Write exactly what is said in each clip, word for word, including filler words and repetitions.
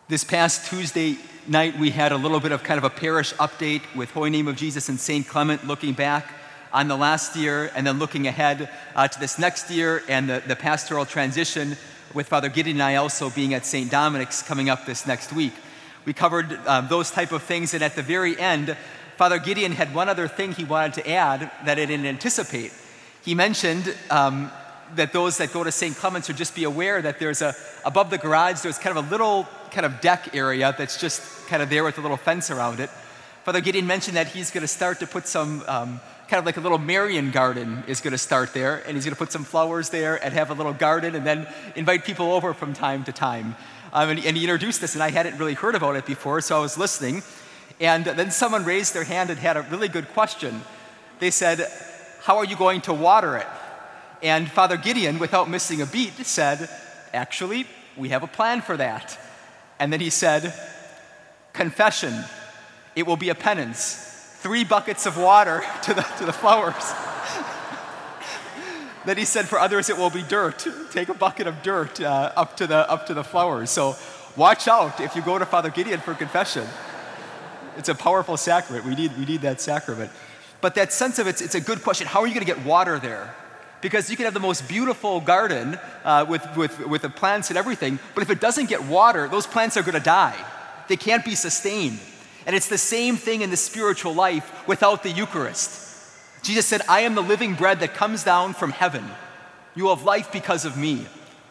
This past Tuesday night, we had a little bit of kind of a parish update with Holy Name of Jesus and Saint Clement, looking back on the last year and then looking ahead uh, to this next year and the, the pastoral transition with Father Gideon and I also being at Saint Dominic's coming up this next week. We covered um, those type of things, and at the very end, Father Gideon had one other thing he wanted to add that I didn't anticipate. He mentioned um, that those that go to Saint Clement's would just be aware that there's a, above the garage, there's kind of a little kind of deck area that's just kind of there with a little fence around it. Father Gideon mentioned that he's going to start to put some, um, kind of like a little Marian garden is going to start there, and he's going to put some flowers there and have a little garden and then invite people over from time to time. Um, and, and he introduced this, and I hadn't really heard about it before, so I was listening. And then someone raised their hand and had a really good question. They said, "How are you going to water it?" And Father Gideon, without missing a beat, said, "Actually, we have a plan for that." And then he said, "Confession, it will be a penance. Three buckets of water to the, to the flowers." Then he said, "For others, it will be dirt. Take a bucket of dirt uh, up to the up to the flowers." So watch out if you go to Father Gideon for confession. It's a powerful sacrament. We need we need that sacrament. But that sense of it's it's a good question. How are you going to get water there? Because you can have the most beautiful garden uh, with, with, with the plants and everything, but if it doesn't get water, those plants are going to die. They can't be sustained. And it's the same thing in the spiritual life without the Eucharist. Jesus said, "I am the living bread that comes down from heaven. You will have life because of me."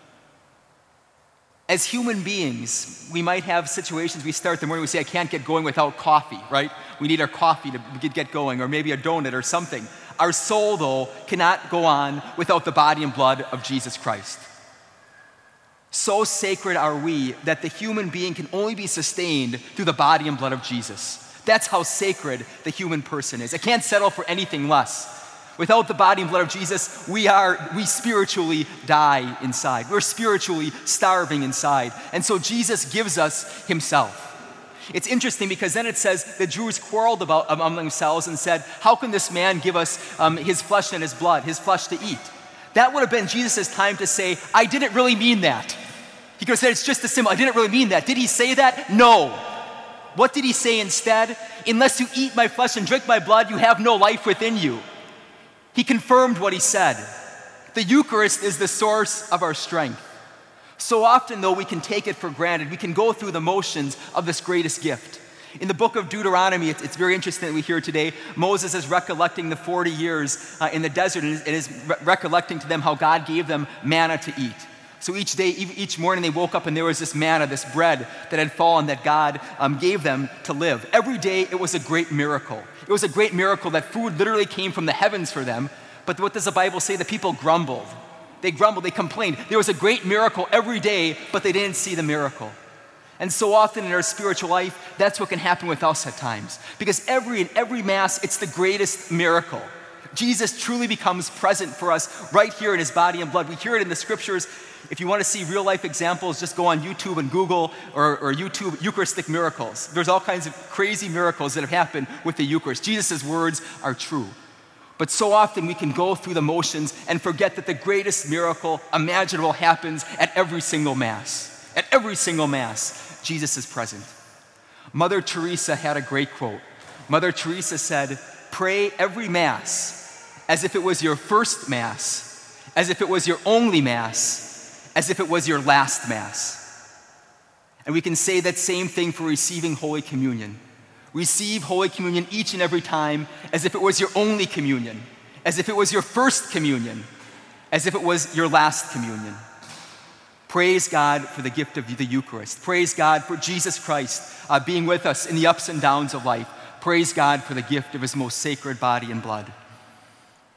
As human beings, we might have situations, we start the morning, we say, "I can't get going without coffee," right? We need our coffee to get, get going, or maybe a donut or something. Our soul, though, cannot go on without the body and blood of Jesus Christ. So sacred are we that the human being can only be sustained through the body and blood of Jesus. That's how sacred the human person is. It can't settle for anything less. Without the body and blood of Jesus, we are we spiritually die inside. We're spiritually starving inside. And so Jesus gives us himself. It's interesting because then it says the Jews quarreled about among themselves and said, "How can this man give us um, his flesh and his blood, his flesh to eat?" That would have been Jesus' time to say, "I didn't really mean that." He could have said, "It's just a symbol. I didn't really mean that." Did he say that? No. What did he say instead? "Unless you eat my flesh and drink my blood, you have no life within you." He confirmed what he said. The Eucharist is the source of our strength. So often, though, we can take it for granted. We can go through the motions of this greatest gift. In the book of Deuteronomy, it's, it's very interesting that we hear today, Moses is recollecting the forty years uh, in the desert and is, and is re- recollecting to them how God gave them manna to eat. So each day, each morning they woke up and there was this manna, this bread that had fallen that God um, gave them to live. Every day it was a great miracle. It was a great miracle that food literally came from the heavens for them. But what does the Bible say? The people grumbled. They grumbled, they complained. There was a great miracle every day, but they didn't see the miracle. And so often in our spiritual life, that's what can happen with us at times. Because every in every Mass, it's the greatest miracle. Jesus truly becomes present for us right here in his body and blood. We hear it in the scriptures. If you want to see real life examples, just go on YouTube and Google or, or YouTube Eucharistic miracles. There's all kinds of crazy miracles that have happened with the Eucharist. Jesus' words are true. But so often we can go through the motions and forget that the greatest miracle imaginable happens at every single Mass. At every single Mass, Jesus is present. Mother Teresa had a great quote. Mother Teresa said, "Pray every Mass as if it was your first Mass, as if it was your only Mass, as if it was your last Mass." And we can say that same thing for receiving Holy Communion. Receive Holy Communion each and every time as if it was your only communion, as if it was your first communion, as if it was your last communion. Praise God for the gift of the Eucharist. Praise God for Jesus Christ uh, being with us in the ups and downs of life. Praise God for the gift of his most sacred body and blood.